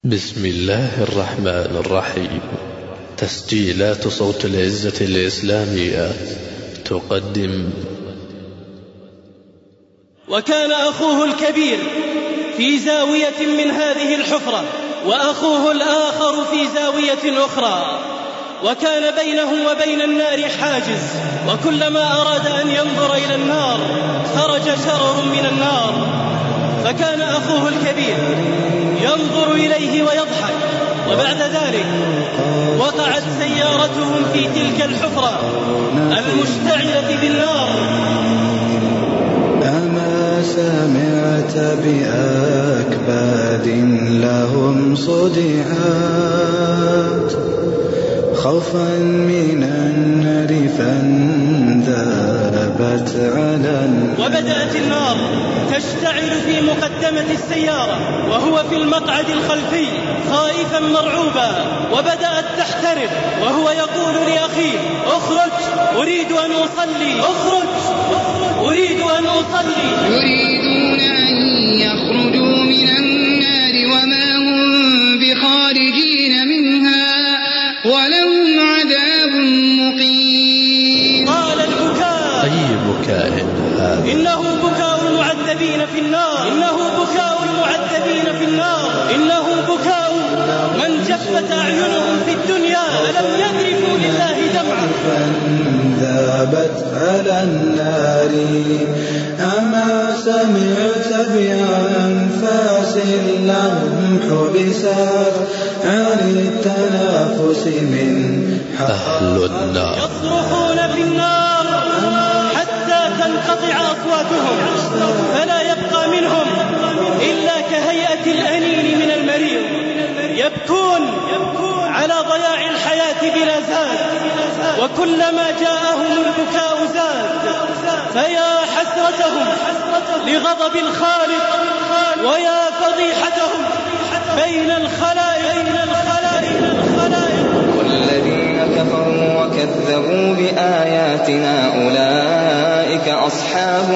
بسم الله الرحمن الرحيم. تسجيلات صوت العزة الإسلامية تقدم. وكان أخوه الكبير في زاوية من هذه الحفرة، وأخوه الآخر في زاوية أخرى، وكان بينه وبين النار حاجز، وكلما أراد أن ينظر إلى النار خرج شرر من النار. فكان أخوه الكبير ينظر إليه ويضحك، وبعد ذلك وقعت سيارتهم في تلك الحفرة المشتعلة بالنار. أما سمعت بأكباد لهم صدعات خوفا من النار فانذابت على وبدأت النار تشتعل في مقدمة السيارة وهو في المقعد الخلفي خائفا مرعوبا، وبدأت تحترق وهو يقول لأخيه: اخرج أريد أن أصلي، اخرج أريد أن أصلي. يريدون أن يخرجوا من النار وما هم بخارجين منها ولهم عذاب مقيم. قال البكاء: أي بكاء هذا؟ إنه بكاء المعذبين في النار، إنه بكاء المعذبين في النار، إنه بكاء من جفت أعينهم في الدنيا فلم يذرفوا لله دمعا. فانذابت على النار. أما سمعت بأنفاس لهم حبسات عن التنافس من أهل النار يصرخون في النار حتى تنقطع أصواتهم، فلا يبقى منهم إلا كهيئة الأنين من المريض، يبكون على ضياع الحياة بلا زاد، وكلما جاءهم البكاء زاد. فيا حسرتهم لغضب الخالق، ويا فضيحتهم بين الخلائق. والذين كفروا وكذبوا بآياتنا أولئك أصحاب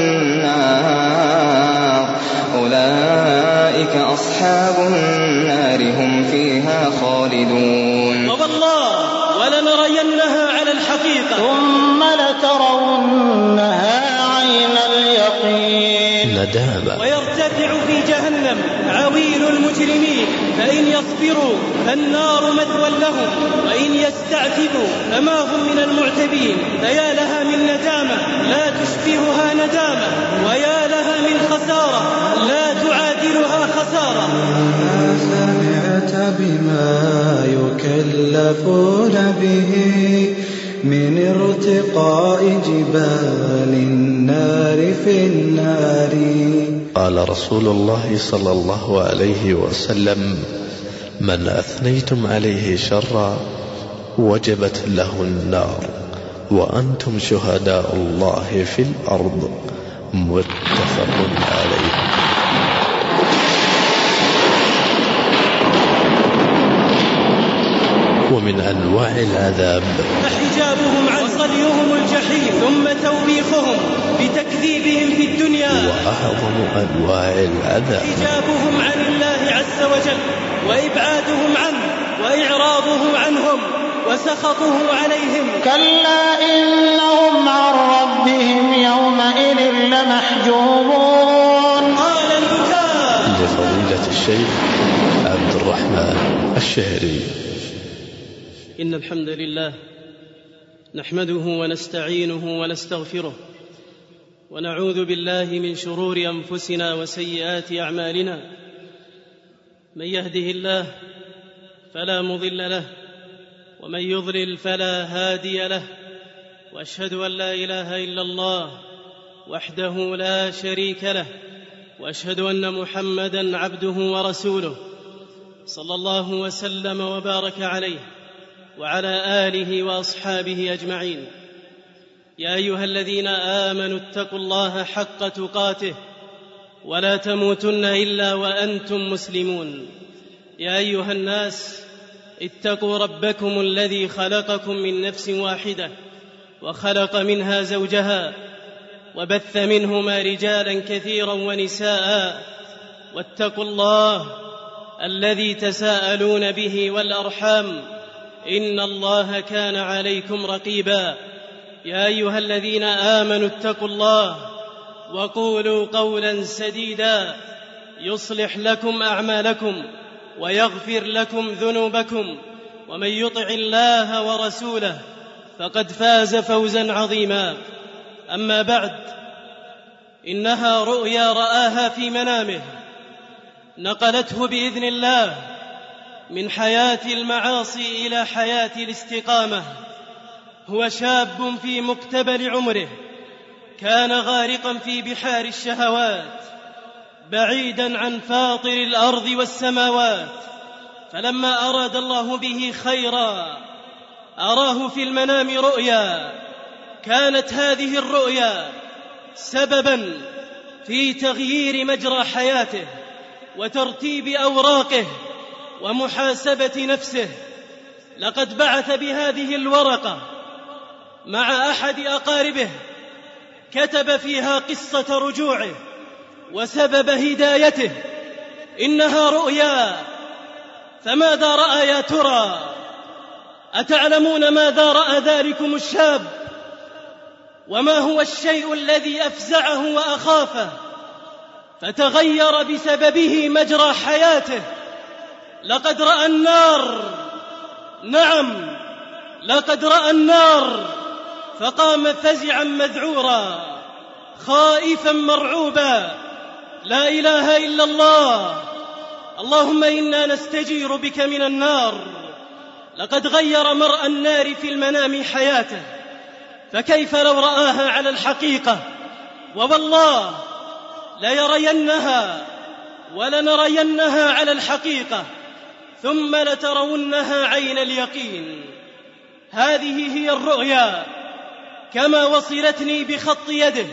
النار هم فيها خالدون. والله ولنرينها على الحقيقة ثم لترونها عين اليقين. ندامة. ويرتفع في جهنم عويل المجرمين، فإن يصبروا فالنار مثوى لهم، وإن يستعتبوا فما هم من المعتبين. فيا لها من ندامة لا تشبهها ندامة، ويا لها من خسارة لا تعادلها خسارة. ما سمعت بما يكلفون به من ارتقاء جبال النار في النار. قال رسول الله صلى الله عليه وسلم: من أثنيتم عليه شرا وجبت له النار وأنتم شهداء الله في الأرض. متفق عليه. ومن أنواع العذاب فحجابهم عن صليهم الجحيم، ثم توبيخهم بتكذيبهم في الدنيا. وأعظم أنواع العذاب حجابهم عن الله عز وجل، وإبعادهم عنه، وإعراضه عنهم، وسخطه عليهم. كلا إنهم عن ربهم يومئذ لمحجوبون. قال البكاء لفضيلة الشيخ عبد الرحمن الشهري. إن الحمد لله نحمده ونستعينه ونستغفره، ونعوذ بالله من شرور أنفسنا وسيئات أعمالنا. من يهده الله فلا مضل له، ومن يضلل فلا هادي له. وأشهد أن لا إله إلا الله وحده لا شريك له، وأشهد أن محمدًا عبده ورسوله، صلى الله وسلم وبارك عليه وعلى آله وأصحابه أجمعين. يا أيها الذين آمنوا اتقوا الله حق تقاته ولا تموتن إلا وأنتم مسلمون. يا أيها الناس اتقوا ربكم الذي خلقكم من نفس واحدة وخلق منها زوجها وبث منهما رجالا كثيرا ونساء، واتقوا الله الذي تساءلون به والأرحام إن الله كان عليكم رقيبا. يا أيها الذين آمنوا اتقوا الله وقولوا قولا سديدا يصلح لكم أعمالكم ويغفر لكم ذنوبكم، ومن يطع الله ورسوله فقد فاز فوزا عظيما. أما بعد، إنها رؤيا رآها في منامه نقلته بإذن الله من حياة المعاصي إلى حياة الاستقامة. هو شاب في مقتبل عمره كان غارقا في بحار الشهوات بعيدا عن فاطر الأرض والسماوات، فلما أراد الله به خيرا أراه في المنام رؤيا، كانت هذه الرؤيا سببا في تغيير مجرى حياته وترتيب أوراقه ومحاسبة نفسه. لقد بعث بهذه الورقة مع أحد أقاربه، كتب فيها قصة رجوعه وسبب هدايته. إنها رؤيا، فماذا رأى يا ترى؟ أتعلمون ماذا رأى ذلكم الشاب؟ وما هو الشيء الذي أفزعه وأخافه فتغير بسببه مجرى حياته؟ لقد رأى النار، نعم لقد رأى النار، فقام فزعا مذعورا خائفا مرعوبا. لا إله إلا الله، اللهم إنا نستجير بك من النار. لقد غير مرأى النار في المنام حياته، فكيف لو رآها على الحقيقة؟ ووالله ليرينها ولنرينها على الحقيقة، ثم لترونها عين اليقين. هذه هي الرؤيا كما وصلتني بخط يده.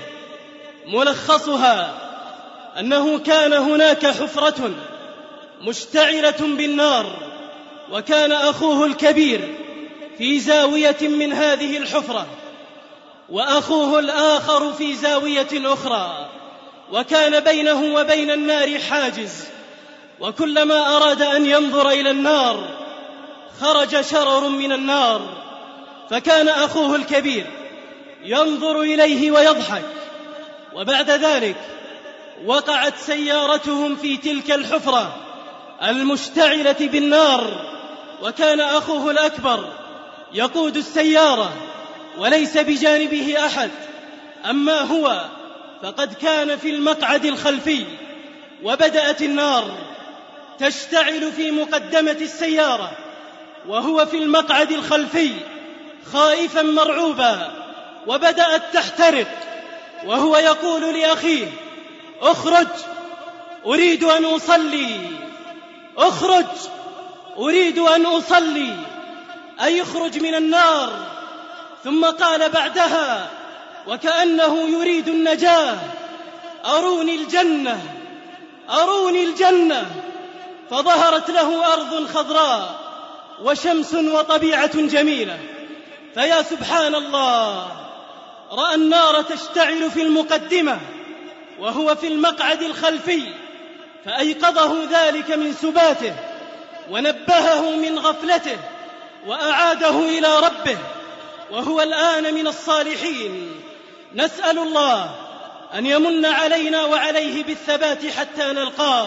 ملخصها أنه كان هناك حفرة مشتعلة بالنار، وكان أخوه الكبير في زاوية من هذه الحفرة، وأخوه الآخر في زاوية أخرى، وكان بينه وبين النار حاجز، وكلما أراد أن ينظر إلى النار خرج شرر من النار، فكان أخوه الكبير ينظر إليه ويضحك. وبعد ذلك وقعت سيارتهم في تلك الحفرة المشتعلة بالنار، وكان أخوه الأكبر يقود السيارة وليس بجانبه أحد، أما هو فقد كان في المقعد الخلفي. وبدأت النار تشتعل في مقدمة السيارة وهو في المقعد الخلفي خائفا مرعوبا، وبدأت تحترق، وهو يقول لأخيه: اخرج أريد أن أصلي، اخرج أريد أن أصلي، أي اخرج من النار. ثم قال بعدها وكأنه يريد النجاة: أروني الجنة، أروني الجنة. فظهرت له أرض خضراء وشمس وطبيعة جميلة. فيا سبحان الله، رأى النار تشتعل في المقدمة وهو في المقعد الخلفي، فأيقظه ذلك من سباته ونبهه من غفلته وأعاده إلى ربه، وهو الآن من الصالحين. نسأل الله أن يمن علينا وعليه بالثبات حتى نلقاه.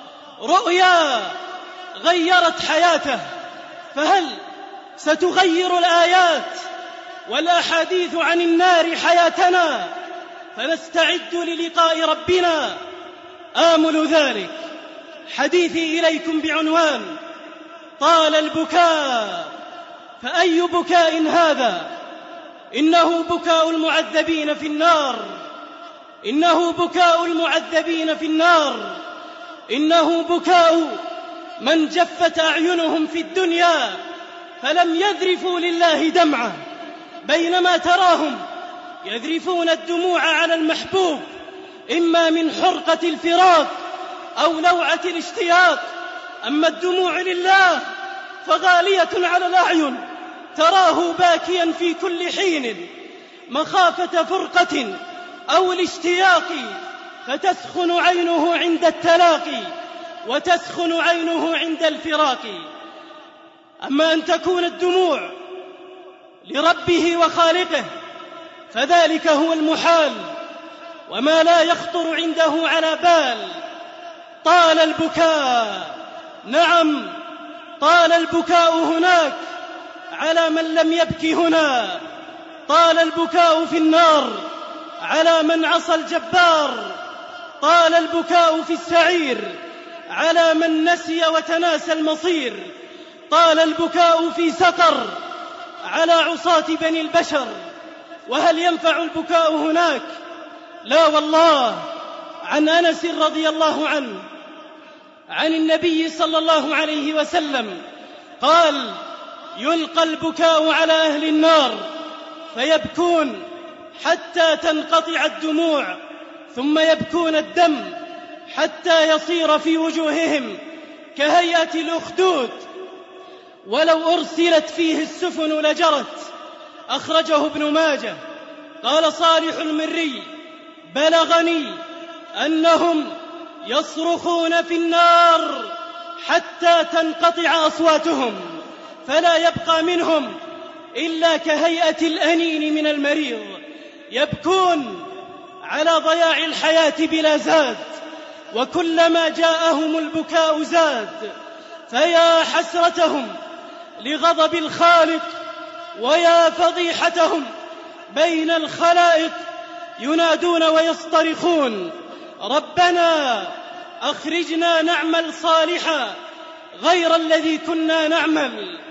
رؤيا غيرت حياته، فهل ستغير الآيات والأحاديث عن النار حياتنا فنستعد للقاء ربنا؟ آمل ذلك حديثي إليكم بعنوان: طال البكاء. فأي بكاء هذا؟ إنه بكاء المعذبين في النار، إنه بكاء المعذبين في النار، إنه بكاء من جفت أعينهم في الدنيا فلم يذرفوا لله دمعة، بينما تراهم يذرفون الدموع على المحبوب، إما من حرقة الفراق أو لوعة الاشتياق. أما الدموع لله فغالية على الأعين، تراه باكيا في كل حين مخافة فرقة أو الاشتياق، فتسخن عينه عند التلاقي وتسخن عينه عند الفراق. أما أن تكون الدموع لربه وخالقه فذلك هو المحال وما لا يخطر عنده على بال. طال البكاء، نعم طال البكاء هناك على من لم يبكي هنا. طال البكاء في النار على من عصى الجبار. طال البكاء في السعير على من نسي وتناسى المصير. طال البكاء في سقر على عصاة بني البشر. وهل ينفع البكاء هناك؟ لا والله. عن أنس رضي الله عنه عن النبي صلى الله عليه وسلم قال: يلقى البكاء على أهل النار فيبكون حتى تنقطع الدموع، ثم يبكون الدم حتى يصير في وجوههم كهيئة الأخدود، ولو أرسلت فيه السفن لجرت. أخرجه ابن ماجه. قال صالح المري: بلغني أنهم يصرخون في النار حتى تنقطع أصواتهم، فلا يبقى منهم إلا كهيئة الأنين من المريض. يبكون على ضياع الحياة بلا زاد، وكلما جاءهم البكاء زاد. فيا حسرتهم لغضب الخالق، ويا فضيحتهم بين الخلائق. ينادون ويصطرخون: ربنا أخرجنا نعمل صالحا غير الذي كنا نعمل.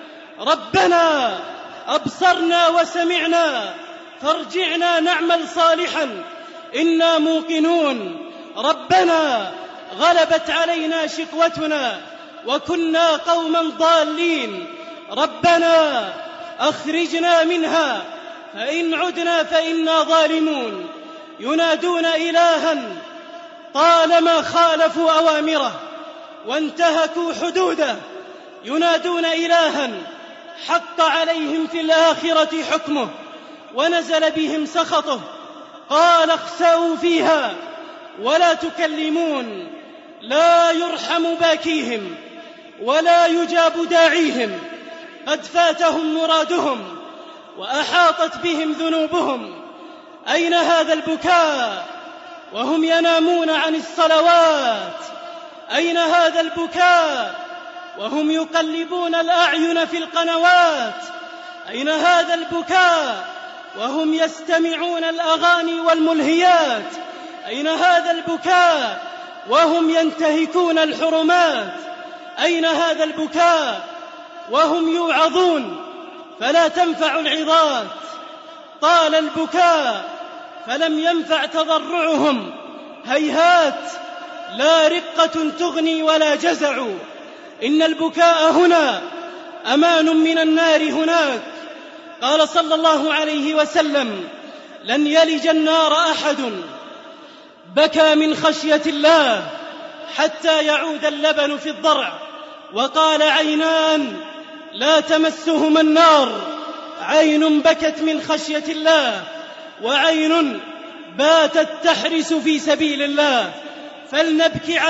ربنا أبصرنا وسمعنا فارجعنا نعمل صالحا إنا موقنون. ربنا غلبت علينا شقوتنا وكنا قوما ضالين. ربنا أخرجنا منها فإن عدنا فإنا ظالمون. ينادون إلها طالما خالفوا أوامره وانتهكوا حدوده. ينادون إلها حق عليهم في الآخرة حكمه ونزل بهم سخطه. قال: اخسأوا فيها ولا تكلمون. لا يرحم باكيهم ولا يجاب داعيهم. قد فاتهم مرادهم وأحاطت بهم ذنوبهم. أين هذا البكاء وهم ينامون عن الصلوات؟ أين هذا البكاء وهم يقلبون الأعين في القنوات؟ أين هذا البكاء وهم يستمعون الأغاني والملهيات؟ أين هذا البكاء وهم ينتهكون الحرمات؟ أين هذا البكاء وهم يوعظون فلا تنفع العظات؟ طال البكاء فلم ينفع تضرعهم. هيهات لا رقة تغني ولا جزع. إن البكاء هنا أمان من النار هناك. قال صلى الله عليه وسلم: لن يلج النار أحد بكى من خشية الله حتى يعود اللبن في الضرع. وقال: عينان لا تمسهما النار، عين بكت من خشية الله وعين باتت تحرس في سبيل الله. فلنبكي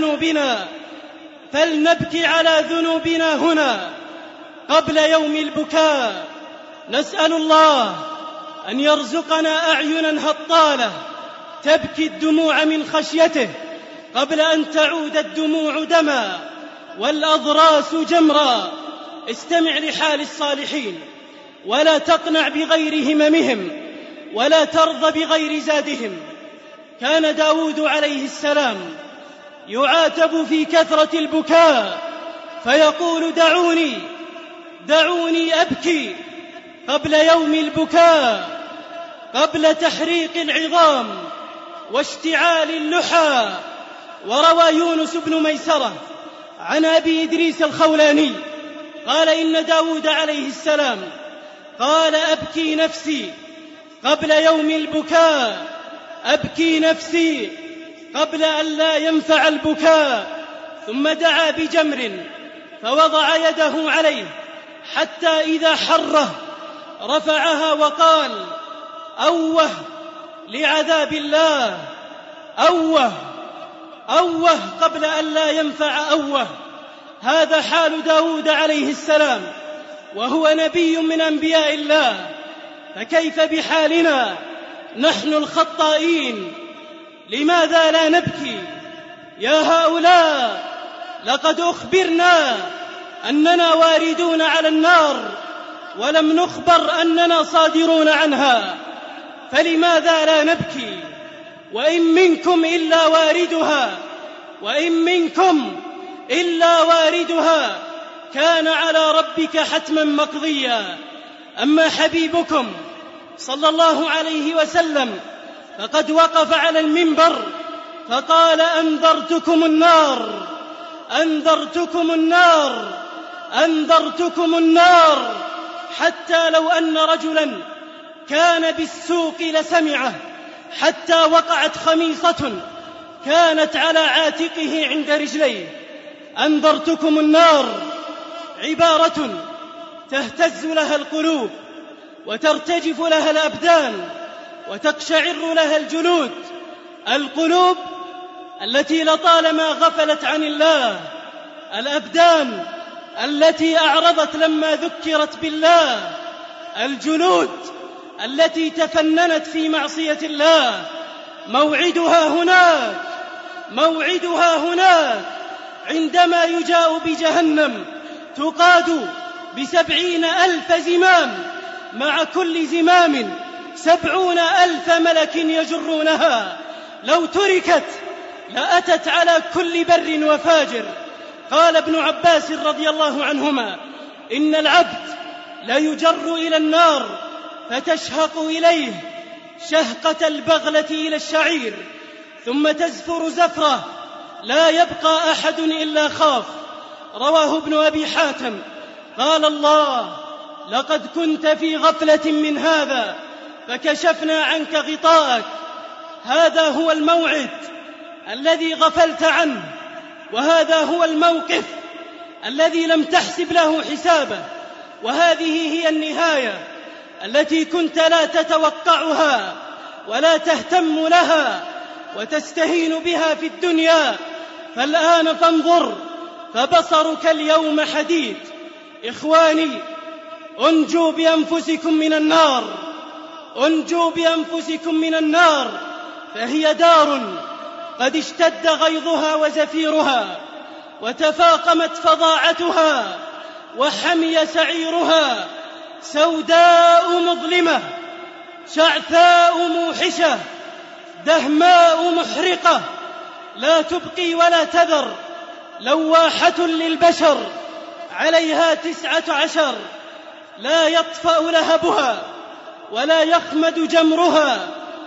على ذنوبنا هنا قبل يوم البكاء. نسأل الله أن يرزقنا أعينا هطالة تبكي الدموع من خشيته قبل أن تعود الدموع دما والأضراس جمرا. استمع لحال الصالحين ولا تقنع بغير هممهم ولا ترضى بغير زادهم. كان داود عليه السلام يعاتب في كثرة البكاء فيقول: دعوني أبكي قبل يوم البكاء، قبل تحريق العظام واشتعال اللحى. وروى يونس بن ميسرة عن أبي إدريس الخولاني قال: إن داود عليه السلام قال: أبكي نفسي قبل يوم البكاء، أبكي نفسي قبل أن لا ينفع البكاء. ثم دعا بجمر فوضع يده عليه حتى إذا حره رفعها وقال: أوه لعذاب الله، أوه أوه قبل أن لا ينفع أوه. هذا حال داود عليه السلام وهو نبي من أنبياء الله، فكيف بحالنا نحن الخطائين؟ لماذا لا نبكي؟ يا هؤلاء، لقد أخبرنا أننا واردون على النار ولم نخبر أننا صادرون عنها، فلماذا لا نبكي؟ وإن منكم إلا واردها، وإن منكم إلا واردها، كان على ربك حتما مقضيا. أما حبيبكم صلى الله عليه وسلم فقد وقف على المنبر فقال: أنذرتكم النار، أنذرتكم النار، أنذرتكم النار، حتى لو أن رجلا كان بالسوق لسمعه، حتى وقعت خميصة كانت على عاتقه عند رجليه. أنذرتكم النار عبارة تهتز لها القلوب وترتجف لها الأبدان وتقشعر لها الجلود، القلوب التي لطالما غفلت عن الله، الأبدان التي أعرضت لما ذكرت بالله، الجلود التي تفننت في معصية الله. موعدها هناك، موعدها هناك، عندما يجاء بجهنم تقاد ب70,000 زمام، مع كل زمام 70,000 ملك يجرونها، لو تركت لأتت على كل بر وفاجر. قال ابن عباس رضي الله عنهما: إن العبد ليجر إلى النار فتشهق إليه شهقة البغلة إلى الشعير، ثم تزفر زفرة لا يبقى أحد إلا خاف. رواه ابن أبي حاتم. قال الله: لقد كنت في غفلة من هذا فكشفنا عنك غطاءك. هذا هو الموعد الذي غفلت عنه، وهذا هو الموقف الذي لم تحسب له حسابه، وهذه هي النهاية التي كنت لا تتوقعها ولا تهتم لها وتستهين بها في الدنيا. فالآن فانظر، فبصرك اليوم حديد. إخواني، انجوا بأنفسكم من النار، انجوا بأنفسكم من النار، فهي دار قد اشتد غيظها وزفيرها، وتفاقمت فظاعتها، وحمي سعيرها، سوداء مظلمة، شعثاء موحشة، دهماء محرقة، لا تبقي ولا تذر، لواحة للبشر، عليها 19، لا يطفأ لهبها ولا يخمد جمرها.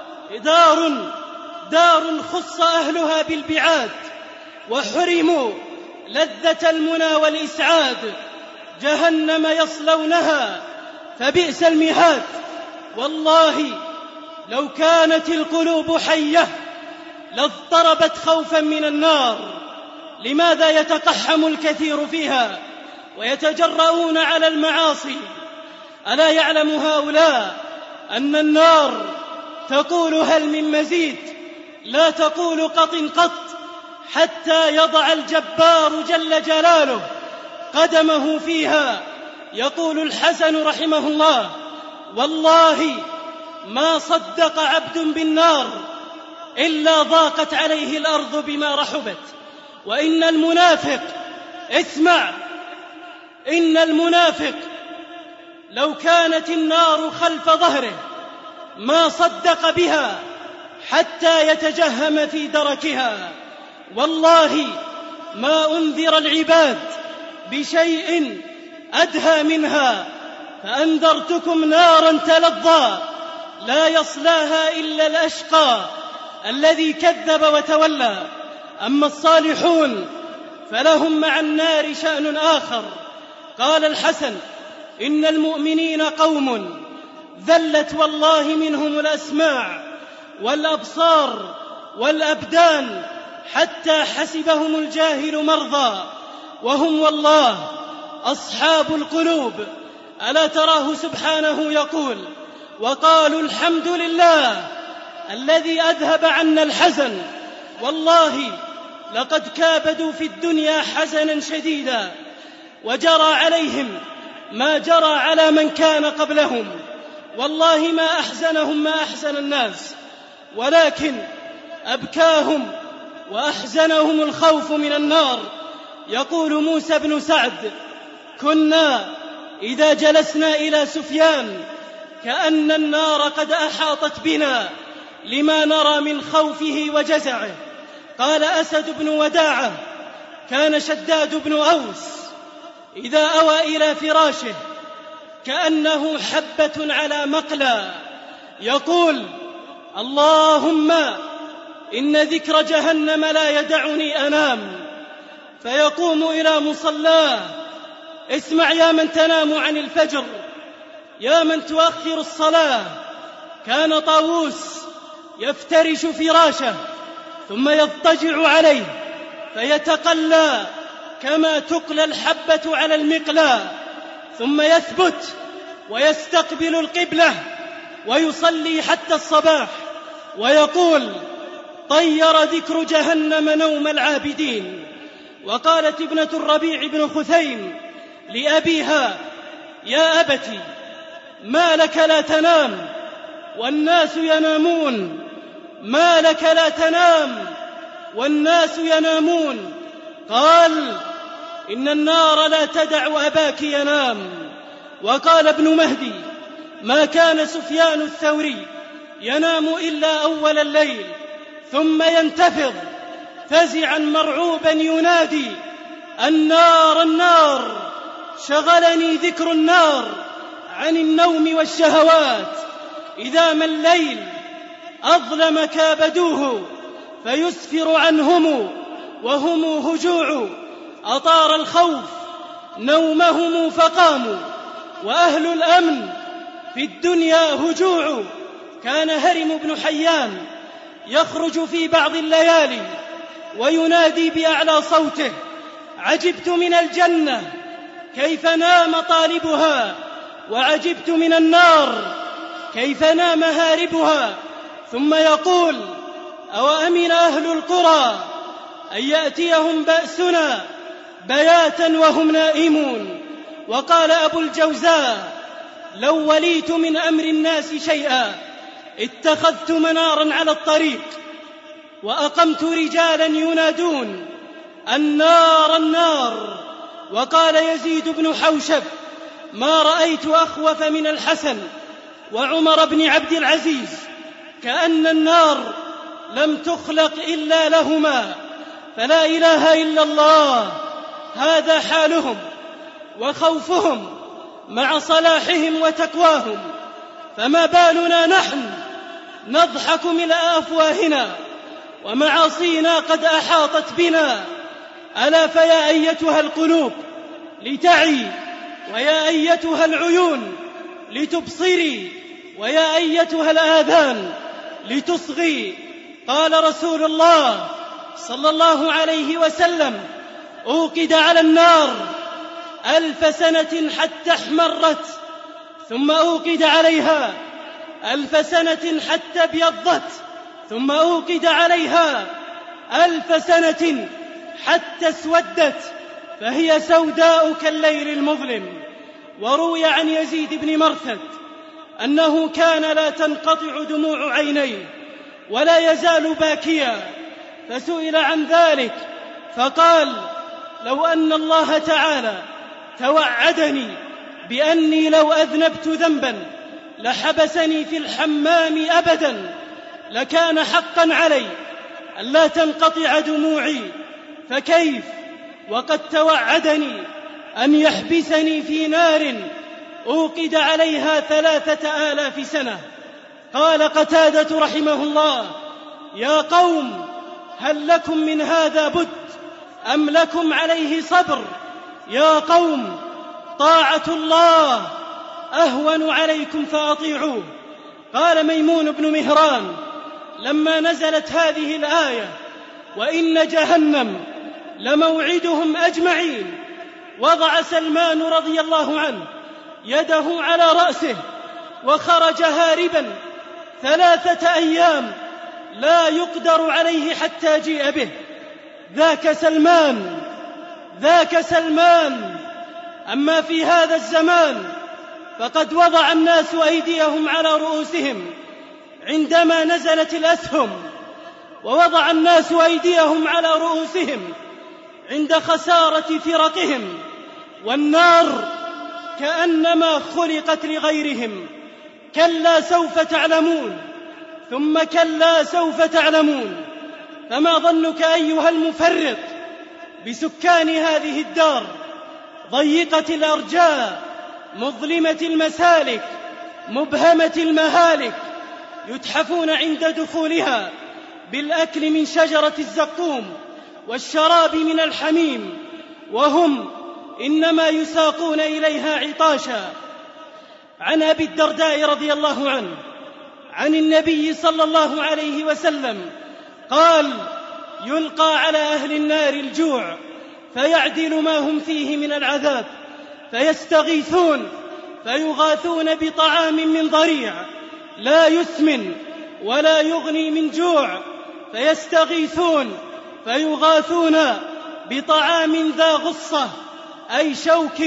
دار خص أهلها بالبعاد وحرموا لذة المنى والإسعاد. جهنم يصلونها فبئس المهاد. والله لو كانت القلوب حية لاضطربت خوفا من النار. لماذا يتقحم الكثير فيها ويتجرؤون على المعاصي؟ ألا يعلم هؤلاء أن النار تقول هل من مزيد؟ لا تقول قط قط، حتى يضع الجبار جل جلاله قدمه فيها. يقول الحسن رحمه الله: والله ما صدق عبد بالنار إلا ضاقت عليه الأرض بما رحبت. وإن المنافق، اسمع، إن المنافق لو كانت النار خلف ظهره ما صدق بها حتى يتجهم في دركها. والله ما أنذر العباد بشيء أدهى منها، فأنذرتكم نارا تلظى لا يصلاها إلا الأشقى الذي كذب وتولى. أما الصالحون فلهم مع النار شأن آخر. قال الحسن: إن المؤمنين قوم ذلت والله منهم الأسماع والأبصار والأبدان حتى حسبهم الجاهل مرضى، وهم والله أصحاب القلوب. ألا تراه سبحانه يقول: وقالوا الحمد لله الذي أذهب عنا الحزن. والله لقد كابدوا في الدنيا حزنا شديدا، وجرى عليهم ما جرى على من كان قبلهم، والله ما أحزنهم ما أحزن الناس، ولكن أبكاهم وأحزنهم الخوف من النار. يقول موسى بن سعد: كنا إذا جلسنا إلى سفيان كأن النار قد أحاطت بنا لما نرى من خوفه وجزعه. قال أسد بن وداعة: كان شداد بن أوس إذا أوى إلى فراشه كأنه حبة على مقلى، يقول: اللهم إن ذكر جهنم لا يدعني أنام، فيقوم إلى مصلاه. اسمع يا من تنام عن الفجر، يا من تؤخر الصلاة. كان طاووس يفترش فراشه ثم يضطجع عليه فيتقلى كما تقلى الحبة على المقلاة، ثم يثبت ويستقبل القبلة ويصلي حتى الصباح، ويقول: طير ذكر جهنم نوم العابدين. وقالت ابنة الربيع بن خثيم لأبيها: يا أبتي، ما لك لا تنام والناس ينامون؟ ما لك لا تنام والناس ينامون؟ قال: إن النار لا تدع أباك ينام. وقال ابن مهدي: ما كان سفيان الثوري ينام إلا أول الليل ثم ينتفض فزعا مرعوبا ينادي: النار النار، شغلني ذكر النار عن النوم والشهوات. إذا ما الليل أظلم كابدوه فيسفر عنهم وهم هجوع، أطار الخوف نومهم فقاموا، وأهل الأمن في الدنيا هجوع. كان هرم بن حيان يخرج في بعض الليالي وينادي بأعلى صوته: عجبت من الجنة كيف نام طالبها، وعجبت من النار كيف نام هاربها. ثم يقول: أوأمن أهل القرى أن يأتيهم بأسنا بياتا وهم نائمون. وقال أبو الجوزاء: لو وليت من أمر الناس شيئا اتخذت منارا على الطريق وأقمت رجالا ينادون: النار النار. وقال يزيد بن حوشب: ما رأيت أخوف من الحسن وعمر بن عبد العزيز، كأن النار لم تخلق إلا لهما، فلا إله إلا الله. هذا حالهم وخوفهم مع صلاحهم وتقواهم، فما بالنا نحن نضحك ملء أفواهنا ومعاصينا قد أحاطت بنا؟ ألا فيا أيتها القلوب لتعي، ويا أيتها العيون لتبصري، ويا أيتها الآذان لتصغي. قال رسول الله صلى الله عليه وسلم: أوقد على النار 1000 سنة حتى احمرت، ثم أوقد عليها 1000 سنة حتى ابيضت، ثم أوقد عليها 1000 سنة حتى اسودت، فهي سوداء كالليل المظلم. وروي عن يزيد بن مرثد أنه كان لا تنقطع دموع عينيه ولا يزال باكيا، فسئل عن ذلك فقال: لو أن الله تعالى توعدني بأني لو أذنبت ذنبا لحبسني في الحمام أبدا لكان حقا علي ألا تنقطع دموعي، فكيف وقد توعدني أن يحبسني في نار أوقد عليها 3000 سنة. قال قتادة رحمه الله: يا قوم، هل لكم من هذا بد أم لكم عليه صبر؟ يا قوم، طاعة الله أهون عليكم فأطيعوه. قال ميمون بن مهران لما نزلت هذه الآية: وإن جهنم لموعدهم أجمعين، وضع سلمان رضي الله عنه يده على رأسه وخرج هاربا 3 أيام لا يقدر عليه حتى جيء به. ذاك سلمان. أما في هذا الزمان فقد وضع الناس أيديهم على رؤوسهم عندما نزلت الأسهم، ووضع الناس أيديهم على رؤوسهم عند خسارة فرقهم، والنار كأنما خلقت لغيرهم. كلا سوف تعلمون، ثم كلا سوف تعلمون. فما ظنك أيها المفرط بسكان هذه الدار ضيقة الأرجاء، مظلمة المسالك، مبهمة المهالك، يتحفون عند دخولها بالأكل من شجرة الزقوم والشراب من الحميم، وهم إنما يساقون إليها عطاشا. عن أبي الدرداء رضي الله عنه عن النبي صلى الله عليه وسلم قال: يلقى على أهل النار الجوع فيعدل ما هم فيه من العذاب، فيستغيثون فيغاثون بطعام من ضريع لا يسمن ولا يغني من جوع، فيستغيثون فيغاثون بطعام ذا غصة، أي شوك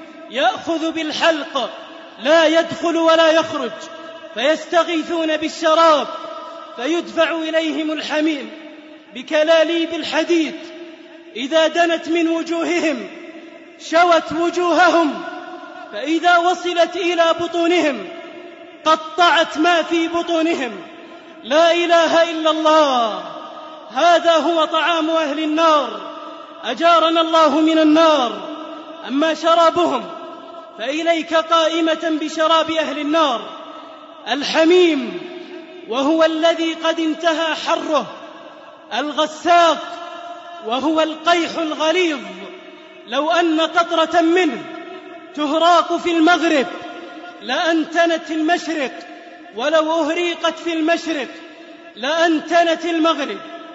يأخذ بالحلق لا يدخل ولا يخرج، فيستغيثون بالشراب فيدفع إليهم الحميم بكلاليب الحديد، إذا دنت من وجوههم شوت وجوههم، فإذا وصلت إلى بطونهم قطعت ما في بطونهم. لا إله إلا الله. هذا هو طعام أهل النار، أجارنا الله من النار. أما شرابهم فإليك قائمة بشراب أهل النار الحميم، وهو الذي قد انتهى حره، الغساق، وهو القيح الغليظ، لو أن قطرة منه تهراق في المغرب لأنتنت المشرق، ولو أهريقت في المشرق لأنتنت المغرب.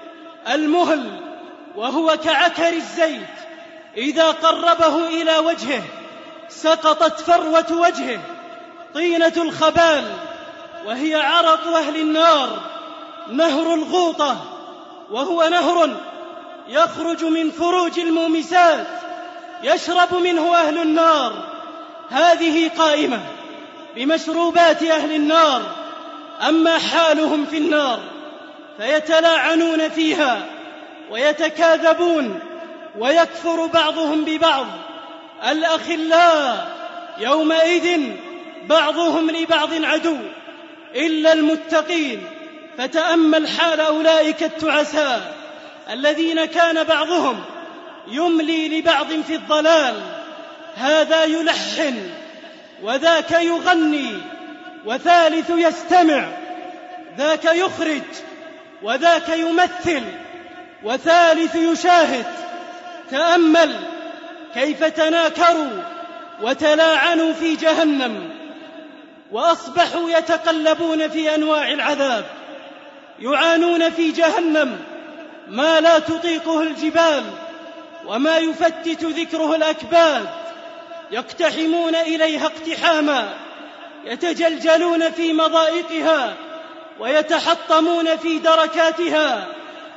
المهل، وهو كعكر الزيت، إذا قربه إلى وجهه سقطت فروة وجهه. طينة الخبال، وهي عرق أهل النار. نهر الغوطة، وهو نهر يخرج من فروج المومسات يشرب منه أهل النار. هذه قائمة بمشروبات أهل النار. أما حالهم في النار فيتلاعنون فيها ويتكاذبون ويكفر بعضهم ببعض. الأخلاء يومئذ بعضهم لبعض عدو إلا المتقين. فتأمل حال أولئك التعساء الذين كان بعضهم يملي لبعض في الضلال، هذا يلحن وذاك يغني وثالث يستمع، ذاك يخرج وذاك يمثل وثالث يشاهد. تأمل كيف تناكروا وتلاعنوا في جهنم، وأصبحوا يتقلبون في أنواع العذاب، يعانون في جهنم ما لا تطيقه الجبال وما يفتت ذكره الأكباد، يقتحمون إليها اقتحاما، يتجلجلون في مضائقها ويتحطمون في دركاتها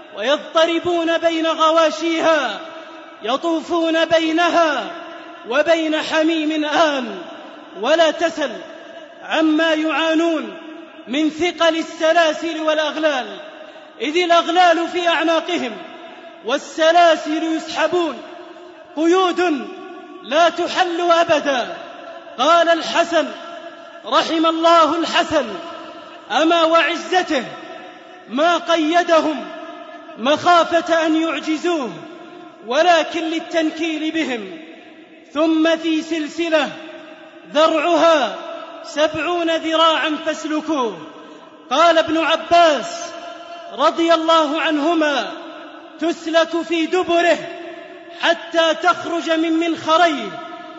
ويضطربون بين غواشيها، يطوفون بينها وبين حميم آن. ولا تسل عما يعانون من ثقل السلاسل والأغلال، إذ الأغلال في أعناقهم والسلاسل يسحبون، قيود لا تحل أبدا. قال الحسن رحم الله الحسن: أما وعزته ما قيدهم مخافة أن يعجزوه، ولكن للتنكيل بهم. ثم في سلسلة ذرعها 70 ذراعا فاسلكوه. قال ابن عباس رضي الله عنهما: تسلك في دبره حتى تخرج من منخريه،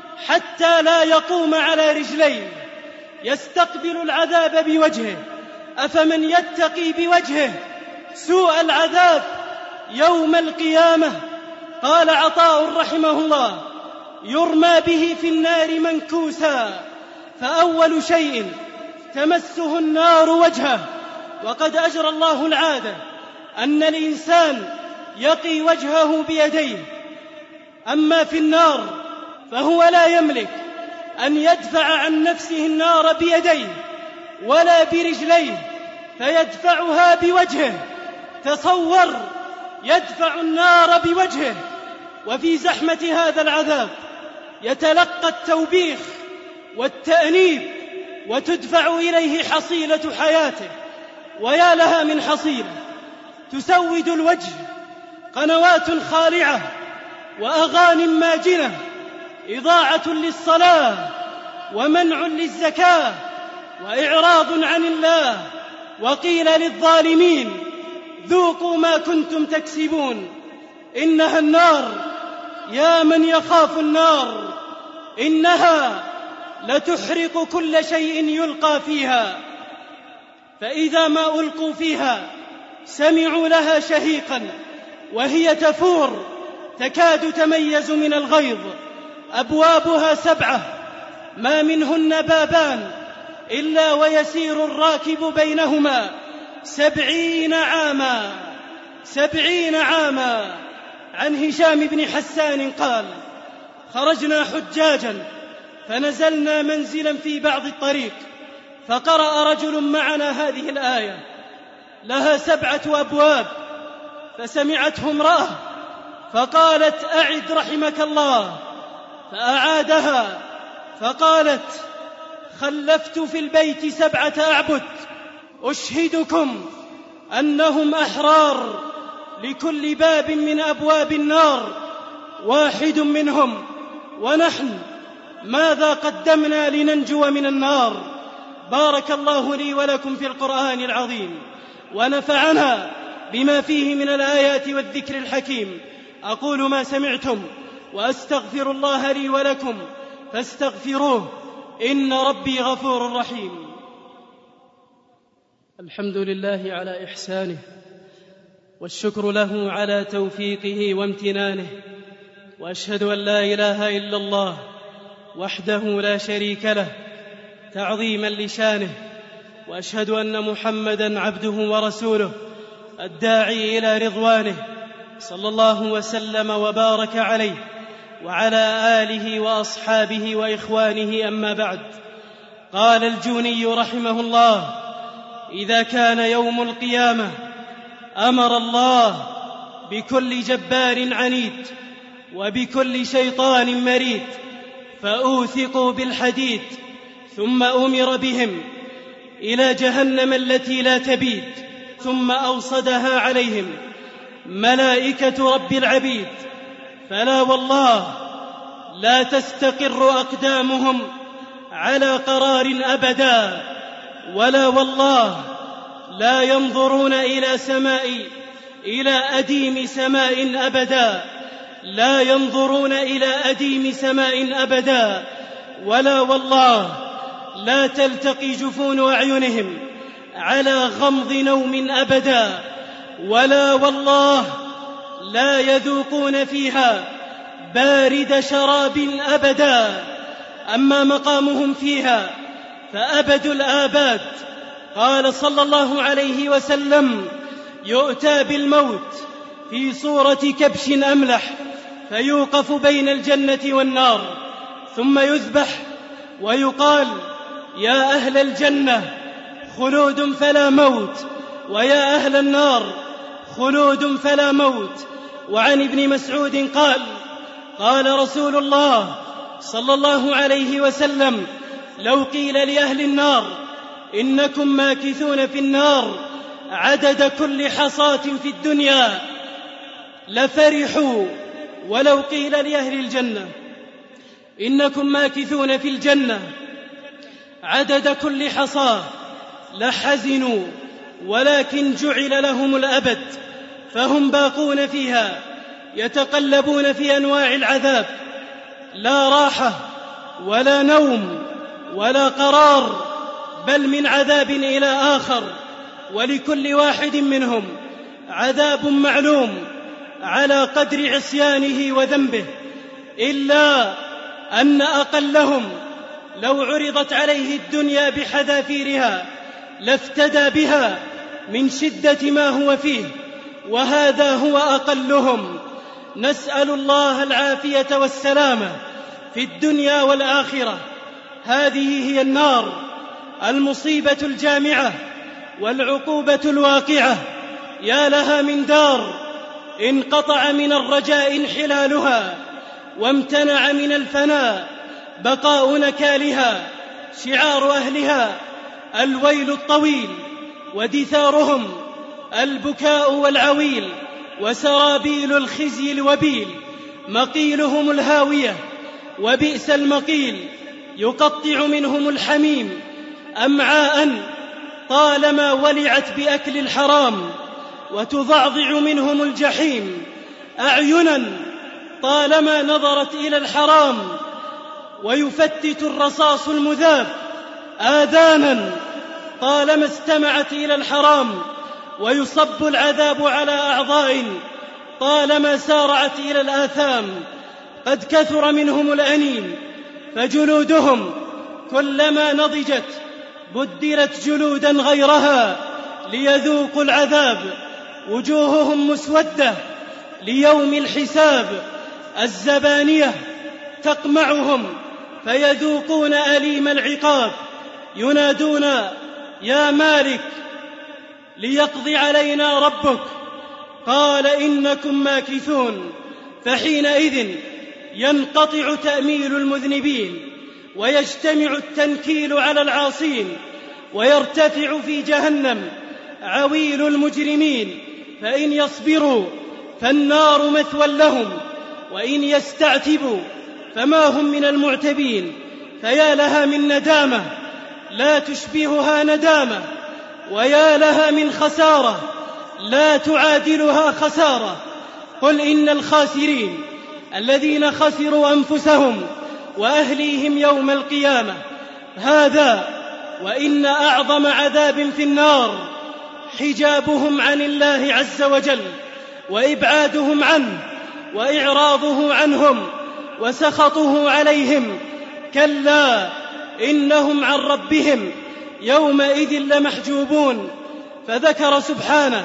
حتى لا يقوم على رجليه، يستقبل العذاب بوجهه. أفمن يتقي بوجهه سوء العذاب يوم القيامة. قال عطاء رحمه الله: يرمى به في النار منكوسا، فأول شيء تمسه النار وجهه. وقد أجرى الله العادة أن الإنسان يقي وجهه بيديه. أما في النار فهو لا يملك أن يدفع عن نفسه النار بيديه ولا برجليه، فيدفعها بوجهه. تصور، يدفع النار بوجهه، وفي زحمة هذا العذاب يتلقى التوبيخ والتأنيب وتدفع إليه حصيلة حياته. ويا لها من حصيلة تسود الوجه، قنوات خالعة وأغاني ماجنة، إضاعة للصلاة ومنع للزكاة وإعراض عن الله. وقيل للظالمين ذوقوا ما كنتم تكسبون. إنها النار، يا من يخاف النار، إنها لتحرق كل شيء يلقى فيها. فإذا ما ألقوا فيها سمعوا لها شهيقا وهي تفور تكاد تميز من الغيظ. أبوابها 7، ما منهن بابان إلا ويسير الراكب بينهما 70 عاما. 70 عاما. عن هشام بن حسان قال: خرجنا حجاجا فنزلنا منزلا في بعض الطريق، فقرأ رجل معنا هذه الآية لها 7 أبواب، فسمعته امرأة فقالت: أعد رحمك الله، فأعادها فقالت: خلفت في البيت 7 أعبد، أشهدكم أنهم أحرار، لكل باب من أبواب النار واحد منهم، ونحن ماذا قدمنا لننجو من النار؟ بارك الله لي ولكم في القرآن العظيم، ونفعنا بما فيه من الآيات والذكر الحكيم. أقول ما سمعتم وأستغفر الله لي ولكم فاستغفروه، إن ربي غفور رحيم. الحمد لله على إحسانه، والشكر له على توفيقه وامتنانه، وأشهد أن لا إله إلا الله وحده لا شريك له تعظيما لشانه، وأشهد أن محمدا عبده ورسوله الداعي إلى رضوانه، صلى الله وسلم وبارك عليه وعلى آله وأصحابه وإخوانه. أما بعد، قال الجوني رحمه الله: إذا كان يوم القيامة أمر الله بكل جبار عنيد وبكل شيطان مريد، فأوثقوا بالحديد، ثم أمر بهم إلى جهنم التي لا تبيد، ثم أوصدها عليهم ملائكة رب العبيد، فلا والله لا تستقر أقدامهم على قرار أبدا، ولا والله لا ينظرون إلى أديم سماء أبدا، لا ينظرون إلى أديم سماء أبدا، ولا والله لا تلتقي جفون أعينهم على غمض نوم أبدا، ولا والله لا يذوقون فيها بارد شراب أبدا. أما مقامهم فيها فأبد الآباد. قال صلى الله عليه وسلم: يؤتى بالموت في صورة كبش أملح، فيوقف بين الجنة والنار، ثم يذبح ويقال: يا أهل الجنة خلود فلا موت، ويا أهل النار خلود فلا موت. وعن ابن مسعود قال: قال رسول الله صلى الله عليه وسلم: لو قيل لأهل النار إنكم ماكثون في النار عدد كل حصاة في الدنيا لفرحوا، ولو قيل لأهل الجنة إنكم ماكثون في الجنة عدد كل حصاة لحزنوا، ولكن جعل لهم الأبد، فهم باقون فيها يتقلبون في أنواع العذاب، لا راحة ولا نوم ولا قرار، بل من عذاب إلى آخر، ولكل واحد منهم عذاب معلوم على قدر عصيانه وذنبه، إلا أن أقلهم لو عرضت عليه الدنيا بحذافيرها لافتدى بها من شدة ما هو فيه، وهذا هو أقلهم. نسأل الله العافية والسلامة في الدنيا والآخرة. هذه هي النار، المصيبة الجامعة والعقوبة الواقعة. يا لها من دار انقطع من الرجاء انحلالها، وامتنع من الفناء بقاء نكالها. شعار أهلها الويل الطويل، ودثارهم البكاء والعويل، وسرابيل الخزي الوبيل. مقيلهم الهاوية وبئس المقيل، يقطع منهم الحميم أمعاء طالما ولعت بأكل الحرام، وتضعضع منهم الجحيم أعينا طالما نظرت إلى الحرام، ويفتت الرصاص المذاب آذانا طالما استمعت إلى الحرام، ويصب العذاب على أعضاء طالما سارعت إلى الآثام. قد كثر منهم الأنين، فجلودهم كلما نضجت بدلت جلودا غيرها ليذوقوا العذاب. وجوههم مسودة ليوم الحساب، الزبانية تقمعهم فيذوقون أليم العقاب. ينادون يا مالك ليقضي علينا ربك، قال إنكم ماكثون. فحينئذ ينقطع تأميل المذنبين، ويجتمع التنكيل على العاصين، ويرتفع في جهنم عويل المجرمين. فإن يصبروا فالنار مثوى لهم، وإن يستعتبوا فما هم من المعتبين. فيا لها من ندامة لا تشبهها ندامة، ويا لها من خسارة لا تعادلها خسارة. قل إن الخاسرين الذين خسروا أنفسهم وأهليهم يوم القيامة. هذا وإن أعظم عذاب في النار حجابهم عن الله عز وجل، وإبعادهم عنه، وإعراضه عنهم، وسخطه عليهم. كلا إنهم عن ربهم يومئذ لمحجوبون. فذكر سبحانه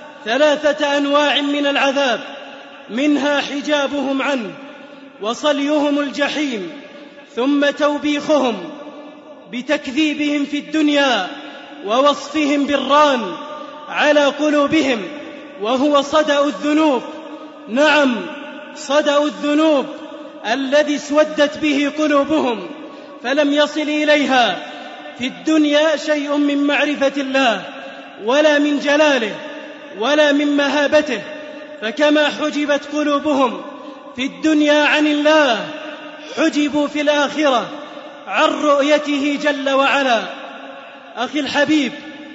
3 أنواع من العذاب، منها حجابهم عنه، وصليهم الجحيم، ثم توبيخهم بتكذيبهم في الدنيا، ووصفهم بالران على قلوبهم، وهو صدأ الذنوب. نعم، صدأ الذنوب الذي اسودت به قلوبهم، فلم يصل إليها في الدنيا شيء من معرفة الله، ولا من جلاله، ولا من مهابته. فكما حجبت قلوبهم في الدنيا عن الله، حجبوا في الآخرة عن رؤيته جل وعلا. أخي الحبيب،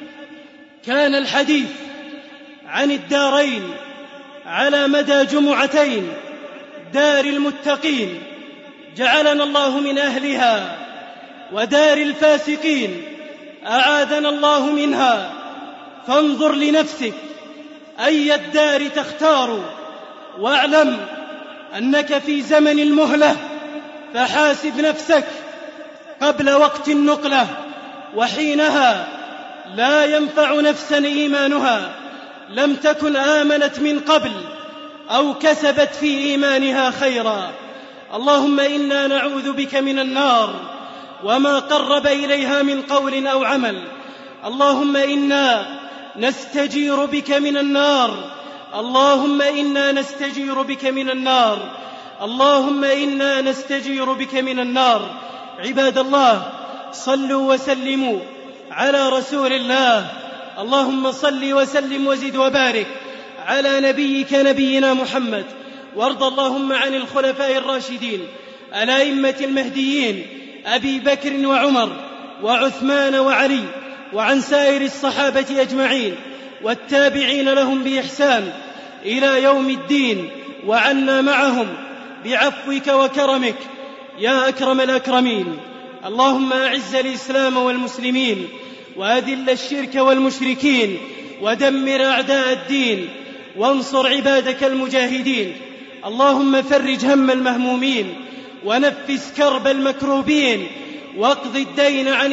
كان الحديث عن الدارين على مدى جمعتين، دار المتقين جعلنا الله من أهلها، ودار الفاسقين أعاذنا الله منها. فانظر لنفسك أي الدار تختار، واعلم أنك في زمن المهلة، فحاسب نفسك قبل وقت النقلة، وحينها لا ينفع نفسا إيمانها لم تكن آمنت من قبل أو كسبت في إيمانها خيرا. اللهم إنا نعوذ بك من النار وما قرب إليها من قول أو عمل. اللهم إنا نستجير بك من النار، اللهم إنا نستجير بك من النار، اللهم إنا نستجير بك من النار. عباد الله، صلوا وسلموا على رسول الله. اللهم صل وسلم وزد وبارك على نبيك نبينا محمد. وارض اللهم عن الخلفاء الراشدين الأئمة المهديين أبي بكر وعمر وعثمان وعلي، وعن سائر الصحابة أجمعين والتابعين لهم بإحسان إلى يوم الدين، وعنا معهم بعفوك وكرمك يا أكرم الأكرمين. اللهم أعز الإسلام والمسلمين، وأذل الشرك والمشركين، ودمر أعداء الدين، وانصر عبادك المجاهدين. اللهم فرج هم المهمومين، ونفس كرب المكروبين، واقض الدين عن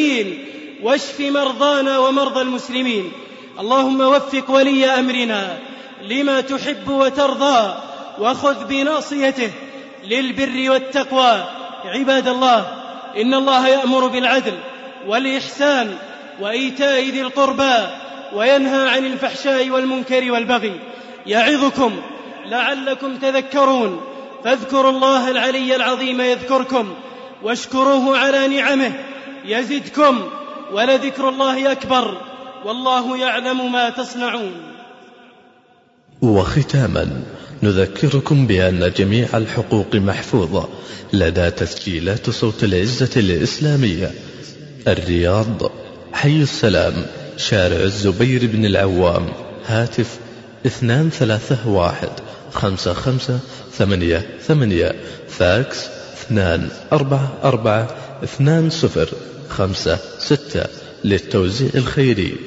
المدينين، واشف مرضانا ومرضى المسلمين. اللهم وفق ولي أمرنا لما تحب وترضى وخذ بناصيته للبر والتقوى. عباد الله، إن الله يأمر بالعدل والإحسان وإيتاء ذي القربى وينهى عن الفحشاء والمنكر والبغي، يعظكم لعلكم تذكرون. فاذكروا الله العلي العظيم يذكركم، واشكروه على نعمه يزدكم، ولذكر الله أكبر، والله يعلم ما تصنعون. وختاما نذكركم بأن جميع الحقوق محفوظة لدى تسجيلات صوت العزة الإسلامية، الرياض، حي السلام، شارع الزبير بن العوام، هاتف 231-5588، فاكس 2442056، للتوزيع الخيري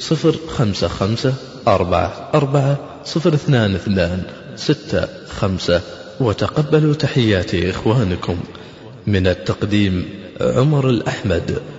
05544022655. وتقبلوا تحيات إخوانكم. من التقديم عمر الأحمد.